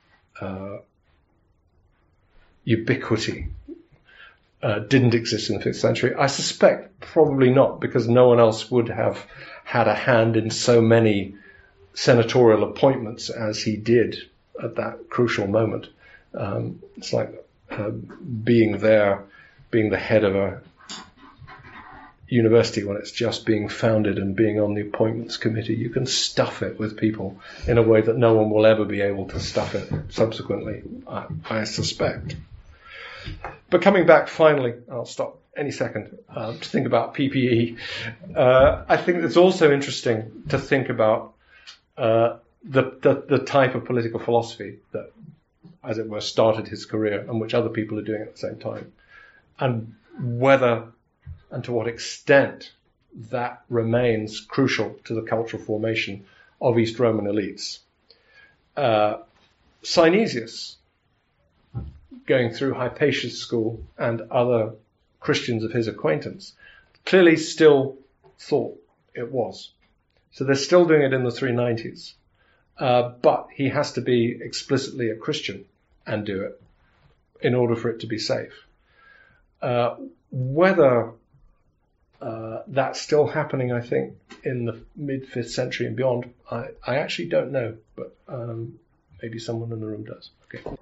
ubiquity didn't exist in the 5th century. I suspect probably not, because no one else would have had a hand in so many senatorial appointments as he did at that crucial moment. It's like being the head of a university when it's just being founded and being on the appointments committee. You can stuff it with people in a way that no one will ever be able to stuff it subsequently, I suspect. But coming back finally, I'll stop any second to think about PPE. I think it's also interesting to think about the type of political philosophy that, as it were, started his career and which other people are doing at the same time, and whether and to what extent that remains crucial to the cultural formation of East Roman elites. Synesius, going through Hypatia's school and other Christians of his acquaintance, clearly still thought it was. So they're still doing it in the 390s. But he has to be explicitly a Christian and do it in order for it to be safe. Whether that's still happening, I think, in the mid-5th century and beyond, I actually don't know, but maybe someone in the room does. Okay.